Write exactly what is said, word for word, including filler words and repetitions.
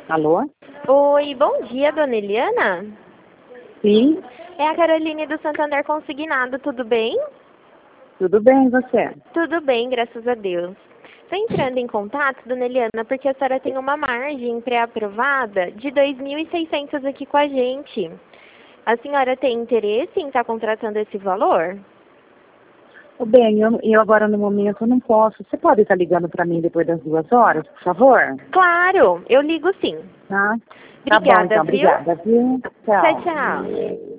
Alô? Oi, bom dia, dona Eliana. Sim, É a Caroline do Santander Consignado, tudo bem? tudo bem, e você? Tudo bem, graças a Deus. Estou entrando em contato, dona Eliana, porque a senhora tem uma margem pré-aprovada de dois mil e seiscentos aqui com a gente. A senhora tem interesse em estar contratando esse valor? Ô, bem, eu, eu agora no momento não posso. Você pode estar ligando para mim depois das duas horas, por favor? Claro, eu ligo sim. Tá? Tá bom, Obrigada, então, viu? obrigada, viu? Tchau, Tchau. tchau.